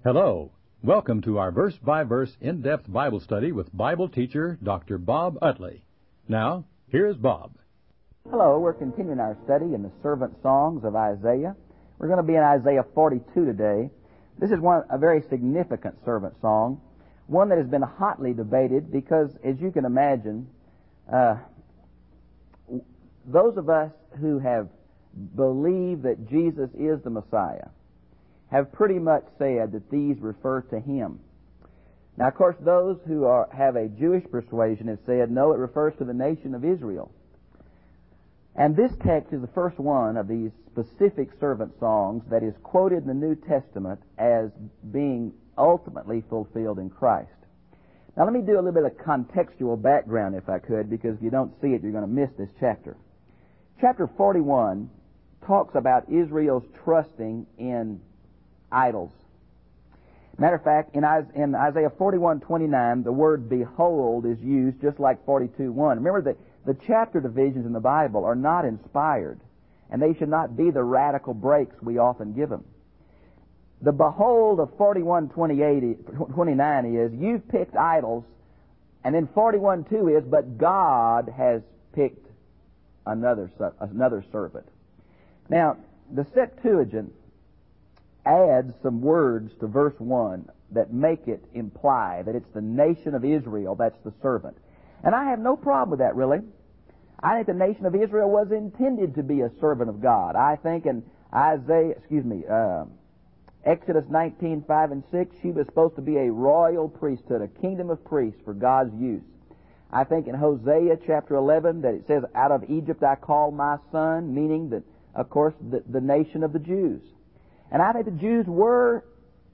Hello. Welcome to our verse-by-verse in-depth Bible study with Bible teacher Dr. Bob Utley. Now, here's Bob. Hello. We're continuing our study in the servant songs of Isaiah. We're going to be in Isaiah 42 today. This is a very significant servant song, one that has been hotly debated because, as you can imagine, those of us who have believed that Jesus is the Messiah have pretty much said that these refer to Him. Now, of course, those who have a Jewish persuasion have said, no, it refers to the nation of Israel. And this text is the first one of these specific servant songs that is quoted in the New Testament as being ultimately fulfilled in Christ. Now, let me do a little bit of contextual background, if I could, because if you don't see it, you're going to miss this chapter. Chapter 41 talks about Israel's trusting in idols. Matter of fact, in Isaiah 41:29, the word behold is used just like 42:1. Remember that the chapter divisions in the Bible are not inspired, and they should not be the radical breaks we often give them. The behold of 41:29 is, you've picked idols, and then 41:2 is, but God has picked another servant. Now, the Septuagint adds some words to verse 1 that make it imply that it's the nation of Israel that's the servant. And I have no problem with that, really. I think the nation of Israel was intended to be a servant of God. I think in Exodus 19:5 and 6, she was supposed to be a royal priesthood, a kingdom of priests for God's use. I think in Hosea chapter 11 that it says, out of Egypt I called my son, meaning that, of course, the nation of the Jews. And I think the Jews were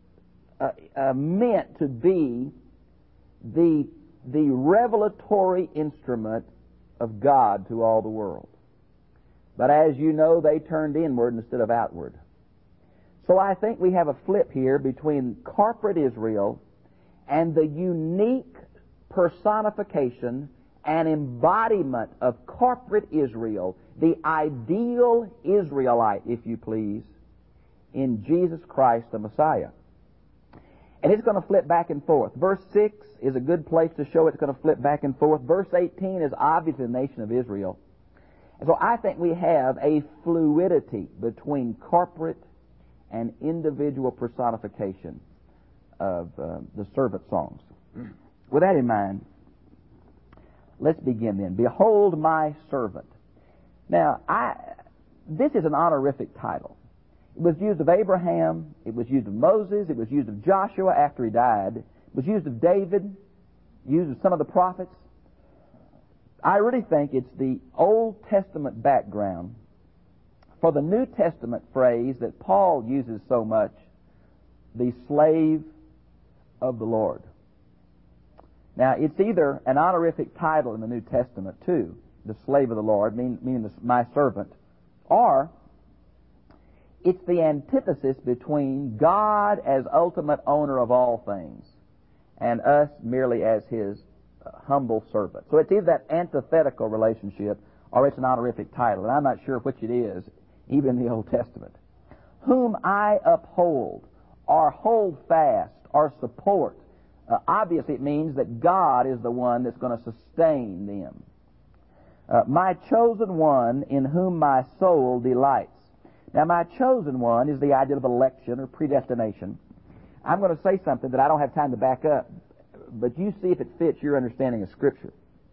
meant to be the revelatory instrument of God to all the world. But as you know, they turned inward instead of outward. So I think we have a flip here between corporate Israel and the unique personification and embodiment of corporate Israel, the ideal Israelite, if you please, in Jesus Christ the Messiah. And it's going to flip back and forth. Verse 6 is a good place to show it's going to flip back and forth. Verse 18 is obviously the nation of Israel. And so I think we have a fluidity between corporate and individual personification of the servant songs. With that in mind, let's begin then. Behold my servant. Now, this is an honorific title. It was used of Abraham, it was used of Moses, it was used of Joshua after he died, it was used of David, used of some of the prophets. I really think it's the Old Testament background for the New Testament phrase that Paul uses so much, the slave of the Lord. Now, it's either an honorific title in the New Testament, too, the slave of the Lord, meaning my servant, or it's the antithesis between God as ultimate owner of all things and us merely as His humble servant. So it's either that antithetical relationship or it's an honorific title, and I'm not sure which it is, even in the Old Testament. Whom I uphold, or hold fast, or support. Obviously it means that God is the one that's going to sustain them. My chosen one in whom my soul delights. Now, my chosen one is the idea of election or predestination. I'm going to say something that I don't have time to back up, but you see if it fits your understanding of Scripture.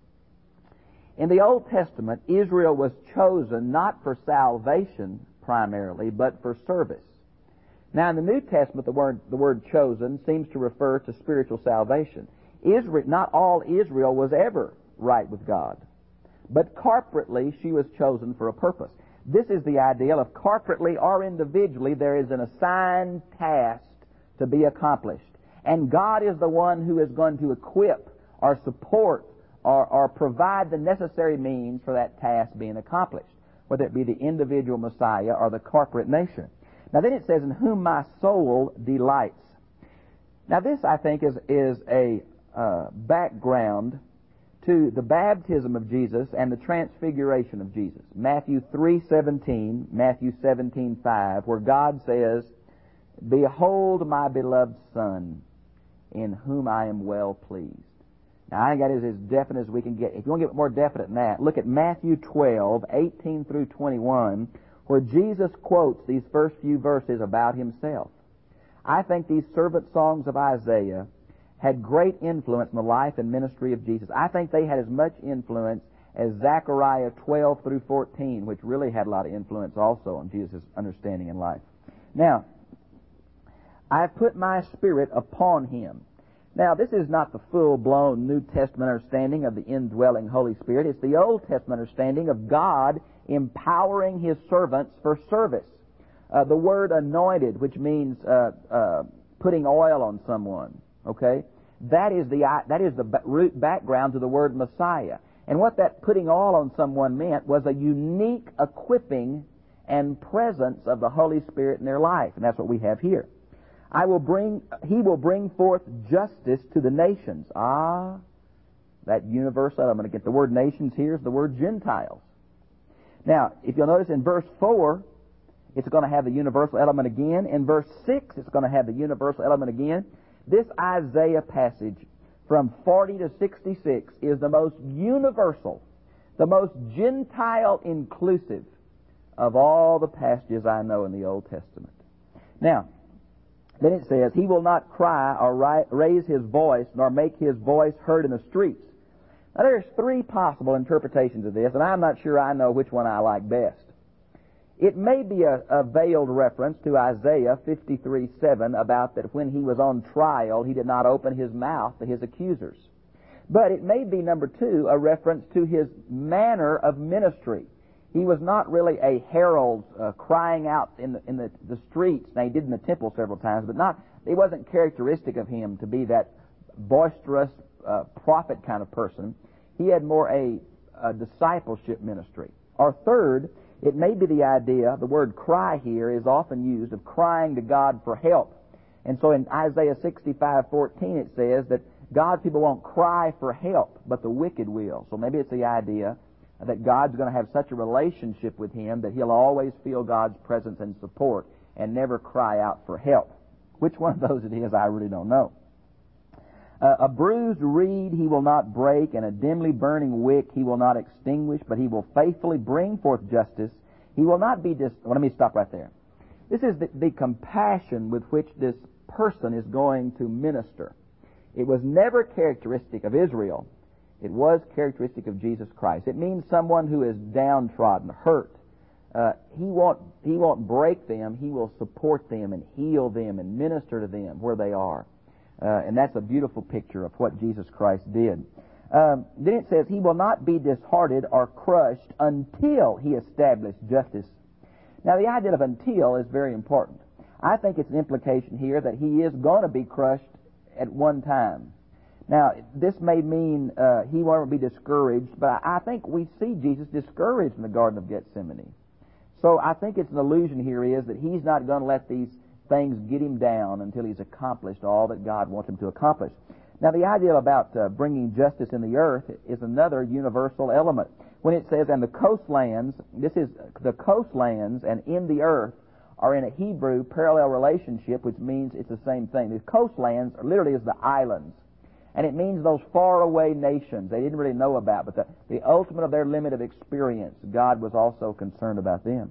In the Old Testament, Israel was chosen not for salvation primarily, but for service. Now, in the New Testament, the word chosen seems to refer to spiritual salvation. Not all Israel was ever right with God, but corporately she was chosen for a purpose. This is the ideal of corporately or individually there is an assigned task to be accomplished. And God is the one who is going to equip or support or provide the necessary means for that task being accomplished, whether it be the individual Messiah or the corporate nation. Now then it says, in whom my soul delights. Now this, I think, is a background to the baptism of Jesus and the transfiguration of Jesus. Matthew 3:17, Matthew 17:5, where God says, Behold my beloved Son, in whom I am well pleased. Now, I think that is as definite as we can get. If you want to get more definite than that, look at Matthew 12, 18 through 21, where Jesus quotes these first few verses about himself. I think these servant songs of Isaiah had great influence in the life and ministry of Jesus. I think they had as much influence as Zechariah 12 through 14, which really had a lot of influence also on Jesus' understanding in life. Now, I have put my Spirit upon him. Now, this is not the full-blown New Testament understanding of the indwelling Holy Spirit. It's the Old Testament understanding of God empowering his servants for service. The word anointed, which means putting oil on someone, okay? That is the root background to the word Messiah. And what that putting oil on someone meant was a unique equipping and presence of the Holy Spirit in their life. And that's what we have here. He will bring forth justice to the nations. Ah, that universal element. Again, the word nations here is the word Gentiles. Now, if you'll notice in verse 4, it's going to have the universal element again. In verse 6, it's going to have the universal element again. This Isaiah passage from 40 to 66 is the most universal, the most Gentile inclusive of all the passages I know in the Old Testament. Now, then it says, he will not cry or raise his voice, nor make his voice heard in the streets. Now, there's three possible interpretations of this, and I'm not sure I know which one I like best. It may be a veiled reference to Isaiah 53:7 about that when he was on trial, he did not open his mouth to his accusers. But it may be, number two, a reference to his manner of ministry. He was not really a herald crying out in the streets. Now, he did in the temple several times, but it wasn't characteristic of him to be that boisterous prophet kind of person. He had more a discipleship ministry. Or third, it may be the idea, the word cry here is often used, of crying to God for help. And so in Isaiah 65:14 it says that God's people won't cry for help, but the wicked will. So maybe it's the idea that God's going to have such a relationship with him that he'll always feel God's presence and support and never cry out for help. Which one of those it is, I really don't know. A bruised reed he will not break, and a dimly burning wick he will not extinguish, but he will faithfully bring forth justice. He will not be let me stop right there. This is the compassion with which this person is going to minister. It was never characteristic of Israel. It was characteristic of Jesus Christ. It means someone who is downtrodden, hurt. He won't break them. He will support them and heal them and minister to them where they are. And that's a beautiful picture of what Jesus Christ did. Then it says, he will not be disheartened or crushed until he established justice. Now, the idea of until is very important. I think it's an implication here that he is going to be crushed at one time. Now, this may mean he won't be discouraged, but I think we see Jesus discouraged in the Garden of Gethsemane. So I think it's an allusion here is that he's not going to let these things get him down until he's accomplished all that God wants him to accomplish. Now, the idea about bringing justice in the earth is another universal element. When it says, and the coastlands, this is the coastlands and in the earth are in a Hebrew parallel relationship, which means it's the same thing. The coastlands literally is the islands. And it means those faraway nations they didn't really know about, but the ultimate of their limit of experience, God was also concerned about them.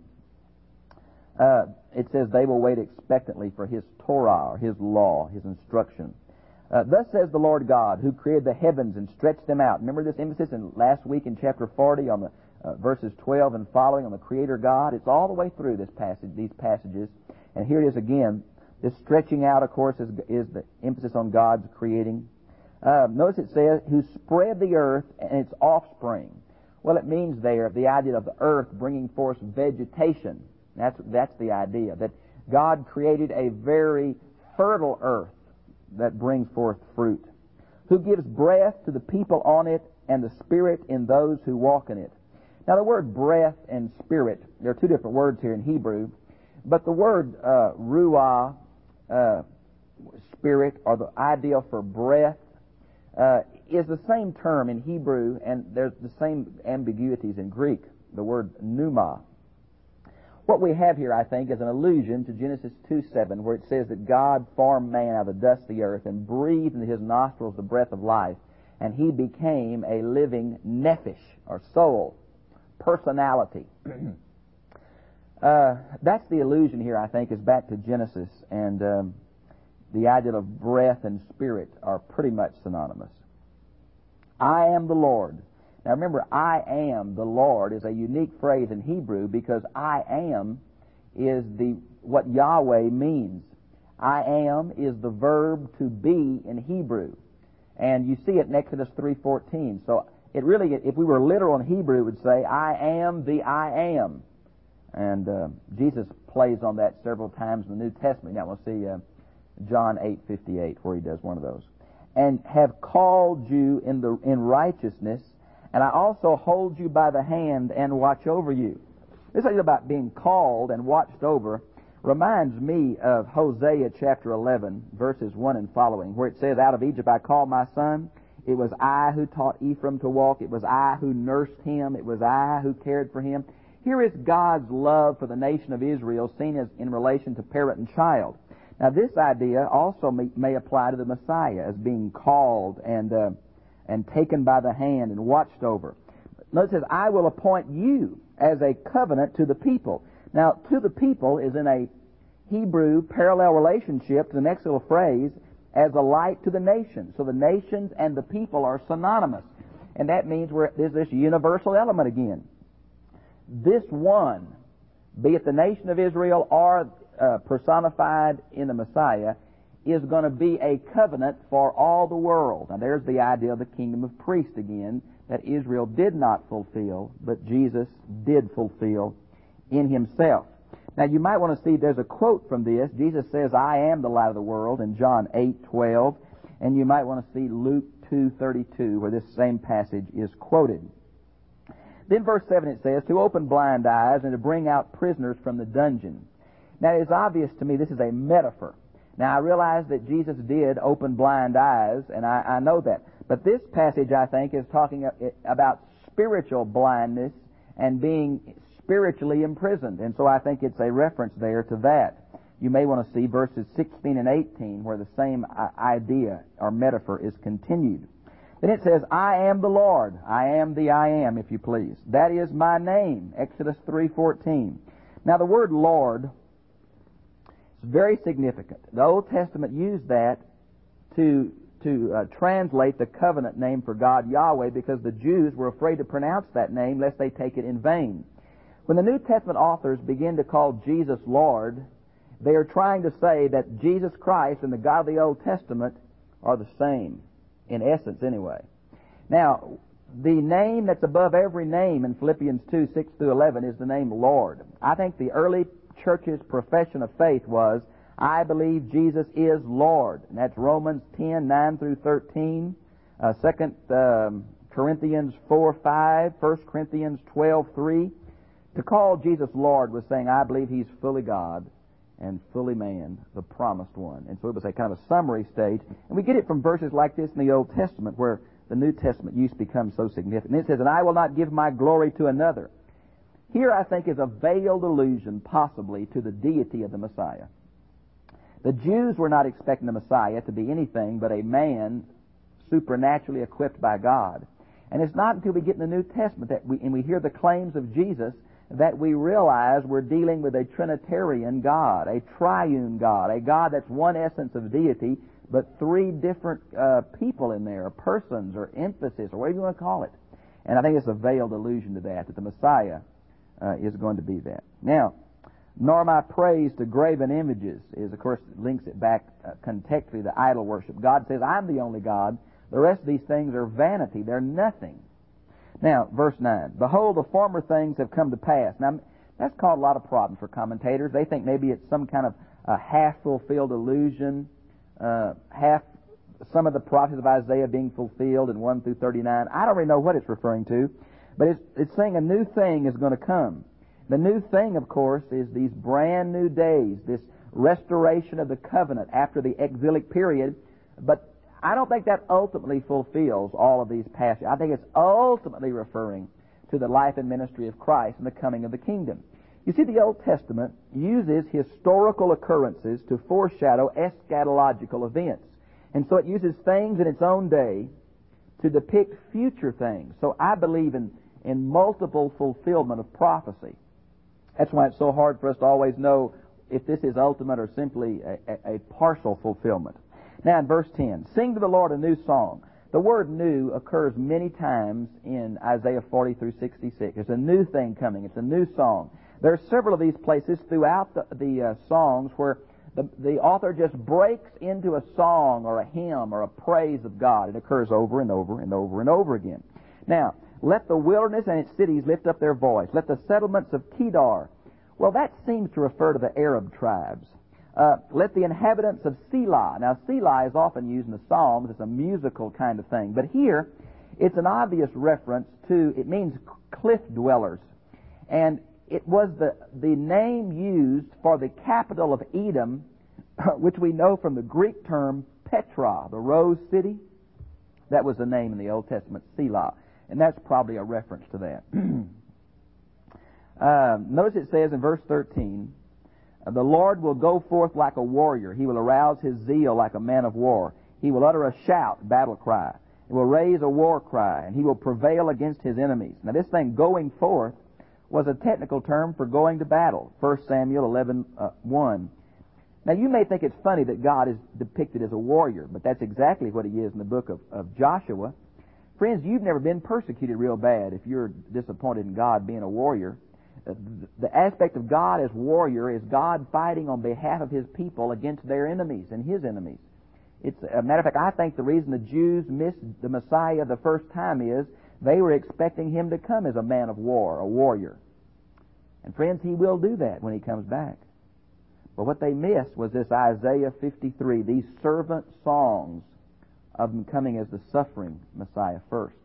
It says they will wait expectantly for His Torah, or His law, His instruction. Thus says the Lord God, who created the heavens and stretched them out. Remember this emphasis in last week in chapter 40 on the verses 12 and following on the Creator God? It's all the way through this passage, these passages. And here it is again. This stretching out, of course, is the emphasis on God's creating. Notice it says, who spread the earth and its offspring. Well, it means there the idea of the earth bringing forth vegetation. That's the idea, that God created a very fertile earth that brings forth fruit. Who gives breath to the people on it and the spirit in those who walk in it. Now, the word breath and spirit, there are two different words here in Hebrew, but the word ruah, spirit, or the idea for breath, is the same term in Hebrew, and there's the same ambiguities in Greek, the word pneuma. What we have here, I think, is an allusion to Genesis 2:7, where it says that God formed man out of the dust of the earth and breathed into his nostrils the breath of life, and he became a living nephesh, or soul, personality. That's the allusion here, I think, is back to Genesis, and the idea of breath and spirit are pretty much synonymous. I am the Lord. Now remember, I am the Lord is a unique phrase in Hebrew because I am is what Yahweh means. I am is the verb to be in Hebrew. And you see it in Exodus 3:14. So it really, if we were literal in Hebrew, it would say, I am the I am. And Jesus plays on that several times in the New Testament. Now we'll see John 8:58 where he does one of those. And have called you in righteousness, and I also hold you by the hand and watch over you. This idea about being called and watched over reminds me of Hosea chapter 11, verses 1 and following, where it says, out of Egypt I called my son. It was I who taught Ephraim to walk. It was I who nursed him. It was I who cared for him. Here is God's love for the nation of Israel seen as in relation to parent and child. Now this idea also may apply to the Messiah as being called and taken by the hand and watched over. Notice it says, I will appoint you as a covenant to the people. Now, to the people is in a Hebrew parallel relationship to the next little phrase, as a light to the nations. So the nations and the people are synonymous. And that means there's this universal element again. This one, be it the nation of Israel or personified in the Messiah, is going to be a covenant for all the world. Now there's the idea of the kingdom of priests again, that Israel did not fulfill, but Jesus did fulfill in himself. Now you might want to see, there's a quote from this. Jesus says, I am the light of the world in John 8:12, and you might want to see Luke 2:32, where this same passage is quoted. Then verse 7 it says, to open blind eyes and to bring out prisoners from the dungeon. Now it's obvious to me this is a metaphor. Now I realize that Jesus did open blind eyes, and I know that. But this passage, I think, is talking about spiritual blindness and being spiritually imprisoned. And so I think it's a reference there to that. You may want to see verses 16 and 18 where the same idea or metaphor is continued. Then it says, I am the Lord. I am the I am, if you please. That is my name. Exodus 3:14. Now the word Lord, very significant. The Old Testament used that to translate the covenant name for God, Yahweh, because the Jews were afraid to pronounce that name lest they take it in vain. When the New Testament authors begin to call Jesus Lord, they are trying to say that Jesus Christ and the God of the Old Testament are the same, in essence anyway. Now, the name that's above every name in Philippians 2:6-11 is the name Lord. I think the early church's profession of faith was, I believe Jesus is Lord. And that's Romans 10:9-13, 2 Corinthians 4:5, 1 Corinthians 12:3. To call Jesus Lord was saying, I believe He's fully God and fully man, the promised one. And so it was a kind of a summary stage. And we get it from verses like this in the Old Testament where the New Testament use becomes so significant. It says, and I will not give my glory to another. Here, I think, is a veiled allusion, possibly, to the deity of the Messiah. The Jews were not expecting the Messiah to be anything but a man supernaturally equipped by God. And it's not until we get in the New Testament that we hear the claims of Jesus that we realize we're dealing with a Trinitarian God, a triune God, a God that's one essence of deity, but three different people in there, persons or emphasis, or whatever you want to call it. And I think it's a veiled allusion to that the Messiah is going to be that. Now, nor my praise to graven images is, of course, links it back contextually to idol worship. God says, I'm the only God. The rest of these things are vanity. They're nothing. Now, verse 9. Behold, the former things have come to pass. Now, that's caused a lot of problems for commentators. They think maybe it's some kind of a half-fulfilled illusion, some of the prophecies of Isaiah being fulfilled in 1-39. I don't really know what it's referring to, but it's saying a new thing is going to come. The new thing, of course, is these brand new days, this restoration of the covenant after the exilic period. But I don't think that ultimately fulfills all of these passages. I think it's ultimately referring to the life and ministry of Christ and the coming of the kingdom. You see, the Old Testament uses historical occurrences to foreshadow eschatological events. And so it uses things in its own day to depict future things. So I believe in multiple fulfillment of prophecy. That's why it's so hard for us to always know if this is ultimate or simply a partial fulfillment. Now in verse 10, sing to the Lord a new song. The word new occurs many times in Isaiah 40 through 66. It's a new thing coming. It's a new song. There are several of these places throughout the songs where the author just breaks into a song or a hymn or a praise of God. It occurs over and over and over and over again. Now, let the wilderness and its cities lift up their voice. Let the settlements of Kedar. Well, that seems to refer to the Arab tribes. Let the inhabitants of Selah. Now, Selah is often used in the Psalms. It's a musical kind of thing. But here, it's an obvious reference to, it means cliff dwellers. And it was the name used for the capital of Edom, which we know from the Greek term Petra, the rose city. That was the name in the Old Testament, Selah. And that's probably a reference to that. Notice it says in verse 13, the Lord will go forth like a warrior. He will arouse his zeal like a man of war. He will utter a shout, battle cry. He will raise a war cry, and he will prevail against his enemies. Now this thing, going forth, was a technical term for going to battle. 1 Samuel 11:1. Now you may think it's funny that God is depicted as a warrior, but that's exactly what he is in the book of Joshua. Friends, you've never been persecuted real bad if you're disappointed in God being a warrior. The aspect of God as warrior is God fighting on behalf of his people against their enemies and his enemies. It's a matter of fact, I think the reason the Jews missed the Messiah the first time is they were expecting him to come as a man of war, a warrior. And friends, he will do that when he comes back. But what they missed was this Isaiah 53, these servant songs of him coming as the suffering Messiah first.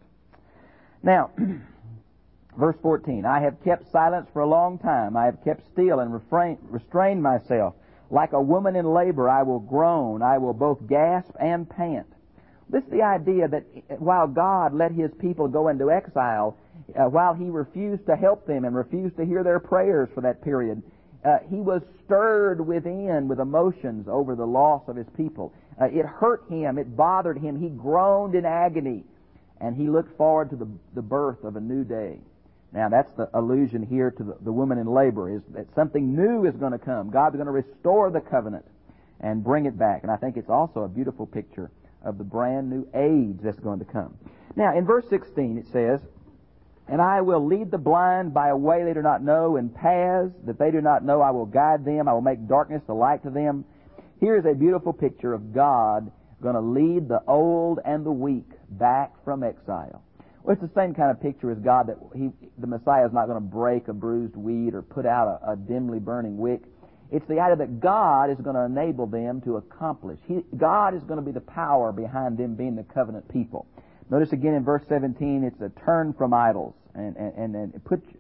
Now, verse 14, I have kept silence for a long time. I have kept still and restrained myself. Like a woman in labor, I will groan. I will both gasp and pant. This is the idea that while God let his people go into exile, while he refused to help them and refused to hear their prayers for that period, he was stirred within with emotions over the loss of his people. It hurt him. It bothered him. He groaned in agony, and he looked forward to the birth of a new day. Now, that's the allusion here to the woman in labor, is that something new is going to come. God's going to restore the covenant and bring it back. And I think it's also a beautiful picture of the brand new age that's going to come. Now, in verse 16 it says, and I will lead the blind by a way they do not know, and paths that they do not know I will guide them. I will make darkness a light to them. Here's a beautiful picture of God going to lead the old and the weak back from exile. Well, it's the same kind of picture as God, that the Messiah is not going to break a bruised weed or put out a dimly burning wick. It's the idea that God is going to enable them to accomplish. God is going to be the power behind them being the covenant people. Notice again in verse 17, it's a turn from idols and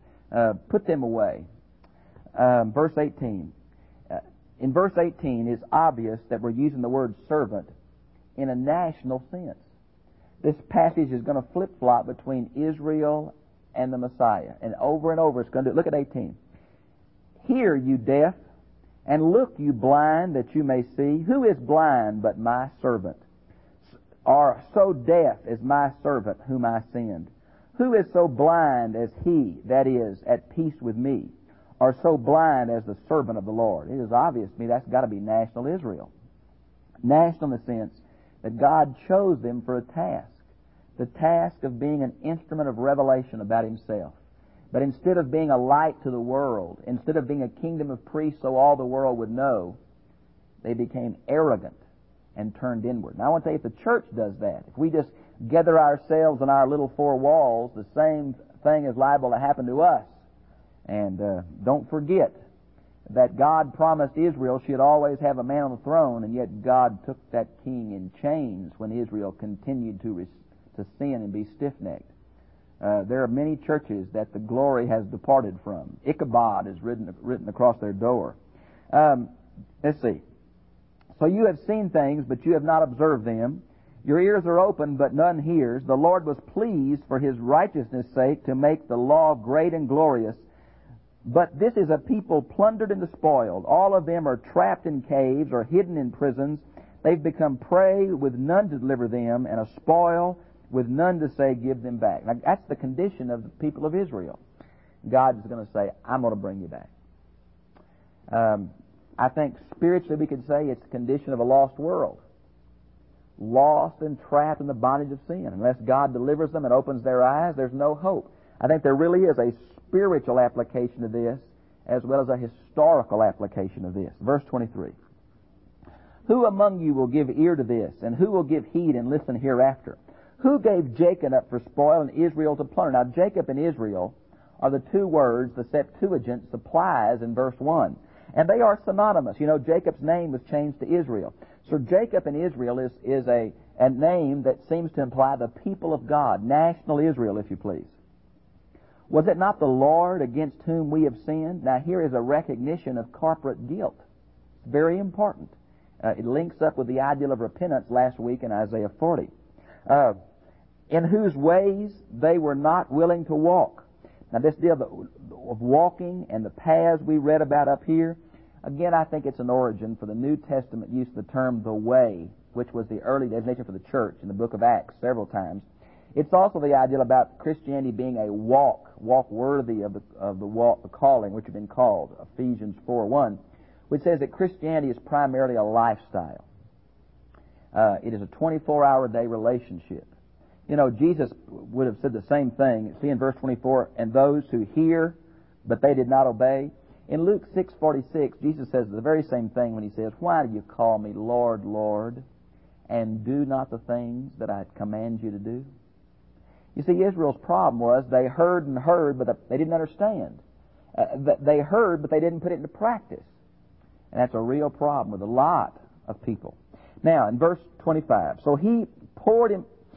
put them away. Verse 18. In verse 18, it's obvious that we're using the word servant in a national sense. This passage is going to flip-flop between Israel and the Messiah. And over it's going to do. Look at 18. Hear, you deaf, and look, you blind, that you may see. Who is blind but my servant? Or so deaf as my servant whom I send? Who is so blind as he that is at peace with me? Or so blind as the servant of the Lord? It is obvious to me that's got to be national Israel. National in the sense that God chose them for a task. The task of being an instrument of revelation about himself. But instead of being a light to the world, instead of being a kingdom of priests so all the world would know, they became arrogant and turned inward. Now I want to tell you, if the church does that, if we just gather ourselves in our little four walls, the same thing is liable to happen to us. And don't forget that God promised Israel she'd always have a man on the throne, and yet God took that king in chains when Israel continued to sin and be stiff-necked. There are many churches that the glory has departed from. Ichabod is written across their door. Let's see. So you have seen things, but you have not observed them. Your ears are open, but none hears. The Lord was pleased for his righteousness' sake to make the law great and glorious. But this is a people plundered and despoiled. All of them are trapped in caves or hidden in prisons. They've become prey with none to deliver them, and a spoil with none to say, give them back. Now, that's the condition of the people of Israel. God is going to say, I'm going to bring you back. I think spiritually we could say it's the condition of a lost world. Lost and trapped in the bondage of sin. Unless God delivers them and opens their eyes, there's no hope. I think there really is a spiritual application of this as well as a historical application of this. Verse 23. Who among you will give ear to this, and who will give heed and listen hereafter? Who gave Jacob up for spoil and Israel to plunder? Now, Jacob and Israel are the two words the Septuagint supplies in verse 1. And they are synonymous. You know, Jacob's name was changed to Israel. So Jacob and Israel is a name that seems to imply the people of God, national Israel, if you please. Was it not the Lord against whom we have sinned? Now, here is a recognition of corporate guilt. It's very important. It links up with the ideal of repentance last week in Isaiah 40. In whose ways they were not willing to walk. Now, this deal of walking and the paths we read about up here, again, I think it's an origin for the New Testament use of the term the way, which was the early designation for the church in the book of Acts several times. It's also the idea about Christianity being a walk worthy of the calling which had been called, Ephesians 4:1, which says that Christianity is primarily a lifestyle. It is a 24-hour-a-day relationship. You know, Jesus would have said the same thing. See in verse 24, and those who hear, but they did not obey. In Luke 6:46, Jesus says the very same thing when he says, why do you call me Lord, Lord, and do not the things that I command you to do? You see, Israel's problem was they heard and heard, but they didn't understand. They heard, but they didn't put it into practice. And that's a real problem with a lot of people. Now, in verse 25, So he poured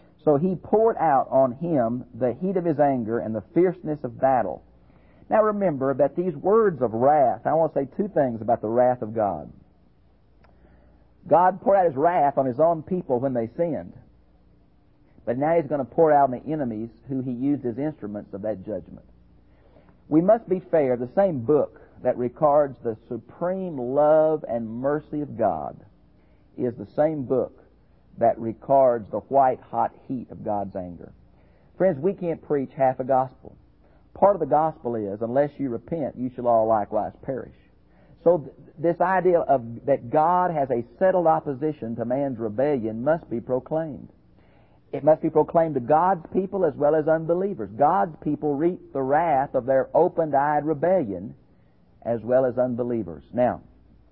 out on him the heat of his anger and the fierceness of battle. Now remember that these words of wrath, I want to say two things about the wrath of God. God poured out his wrath on his own people when they sinned. But now he's going to pour out on the enemies who he used as instruments of that judgment. We must be fair. The same book that records the supreme love and mercy of God is the same book that records the white-hot heat of God's anger. Friends, we can't preach half a gospel. Part of the gospel is, unless you repent, you shall all likewise perish. So this idea of that God has a settled opposition to man's rebellion must be proclaimed. It must be proclaimed to God's people as well as unbelievers. God's people reap the wrath of their open-eyed rebellion as well as unbelievers. Now,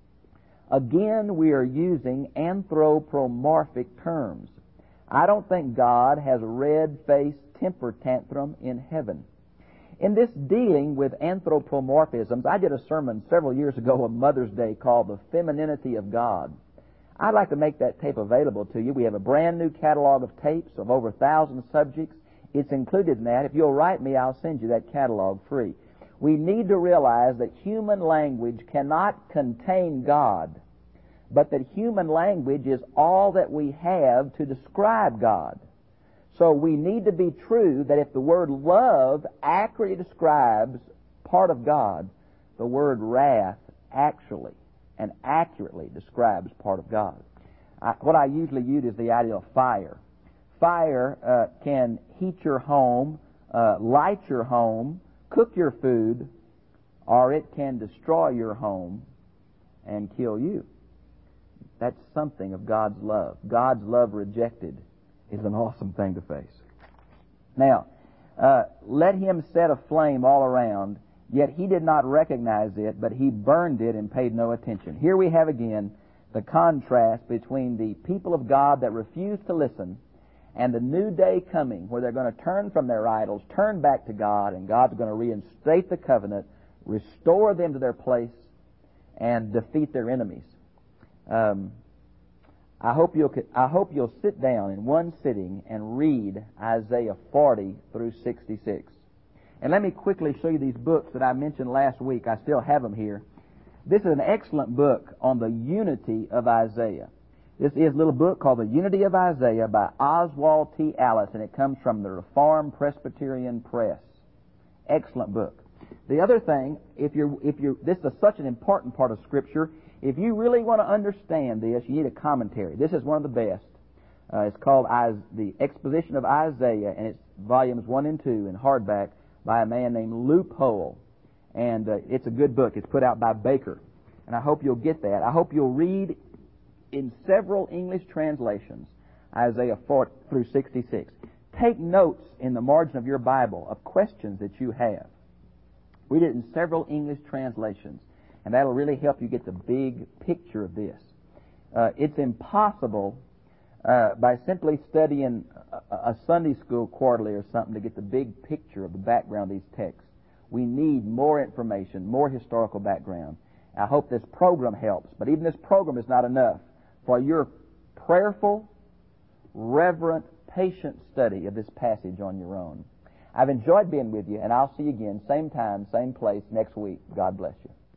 again, we are using anthropomorphic terms. I don't think God has a red-faced temper tantrum in heaven. In this dealing with anthropomorphisms, I did a sermon several years ago on Mother's Day called The Femininity of God. I'd like to make that tape available to you. We have a brand new catalog of tapes of over 1,000 subjects. It's included in that. If you'll write me, I'll send you that catalog free. We need to realize that human language cannot contain God, but that human language is all that we have to describe God. So we need to be true that if the word love accurately describes part of God, the word wrath actually and accurately describes part of God. What I usually use is the idea of fire. Fire can heat your home, light your home, cook your food, or it can destroy your home and kill you. That's something of God's love. God's love rejected is an awesome thing to face. Now, let him set a flame all around, yet he did not recognize it, but he burned it and paid no attention. Here we have again the contrast between the people of God that refuse to listen and the new day coming where they're going to turn from their idols, turn back to God, and God's going to reinstate the covenant, restore them to their place, and defeat their enemies. I hope you'll sit down in one sitting and read Isaiah 40 through 66. And let me quickly show you these books that I mentioned last week. I still have them here. This is an excellent book on the unity of Isaiah. This is a little book called The Unity of Isaiah by Oswald T. Allis, and it comes from the Reformed Presbyterian Press. Excellent book. The other thing, this is such an important part of Scripture. If you really want to understand this, you need a commentary. This is one of the best. It's called The Exposition of Isaiah, and it's volumes 1 and 2 in hardback by a man named Loophole. And it's a good book. It's put out by Baker. And I hope you'll get that. I hope you'll read in several English translations Isaiah 4 through 66. Take notes in the margin of your Bible of questions that you have. Read it in several English translations, and that'll really help you get the big picture of this. It's impossible by simply studying a Sunday school quarterly or something to get the big picture of the background of these texts. We need more information, more historical background. I hope this program helps, but even this program is not enough for your prayerful, reverent, patient study of this passage on your own. I've enjoyed being with you, and I'll see you again, same time, same place, next week. God bless you.